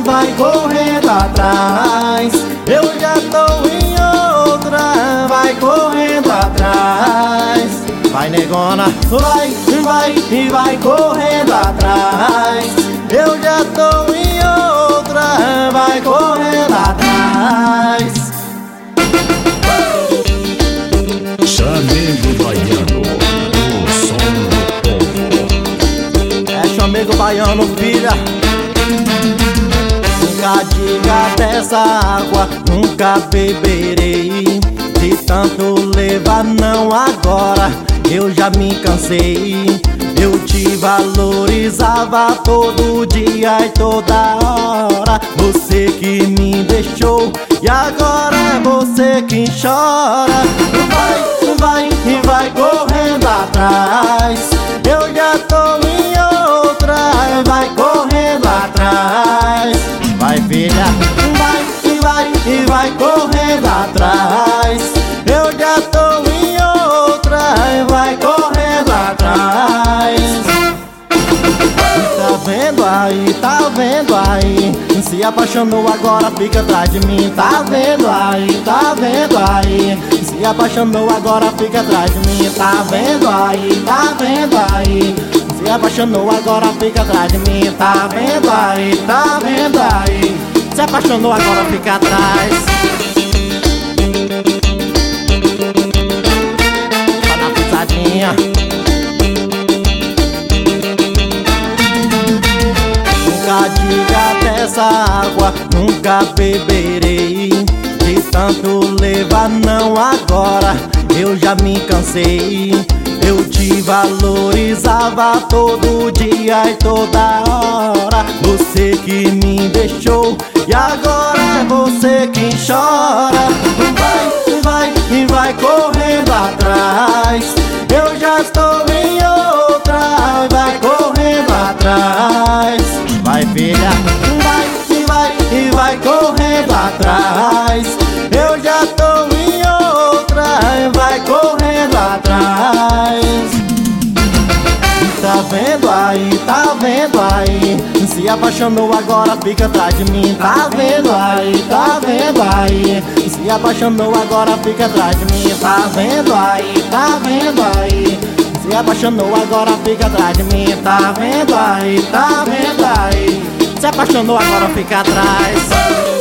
vai correndo atrás. Eu já tô em outra, vai correndo atrás. Vai negona, vai correndo atrás. Eu já tô em outra, vai correndo atrás. Chamego Baiano, o som do povo. É chamego baiano, filha. Nunca diga dessa água, nunca beberei. De tanto levar não agora, eu já me cansei. Eu te valorizava todo dia e toda hora. Você que me deixou e agora é você quem chora. Vai correndo atrás. Eu já tô em outra, vai correndo atrás. Vai filha, vai correndo atrás. Eu já tô em outra, vai correndo atrás. Tá vendo aí, se apaixonou agora fica atrás de mim. Tá vendo aí, se apaixonou agora fica atrás de mim. Tá vendo aí, se apaixonou agora fica atrás de mim. Tá vendo aí, se apaixonou agora fica atrás. Vai na pisadinha. Nunca diga dessa água, nunca beberei. De tanto levar não agora, eu já me cansei. Eu te valorizava todo dia e toda hora. Você que me deixou e agora é você quem chora. Vai correndo atrás. Eu já estou em outra, vai correndo atrás. Vai filha, vai correndo atrás. Eu já tô em outra, vai correndo atrás. Tá vendo aí, se apaixonou agora fica atrás de mim. Tá vendo aí, se apaixonou agora fica atrás de mim. Tá vendo aí, se apaixonou agora fica atrás de mim. Tá vendo aí, se apaixonou agora fica atrás.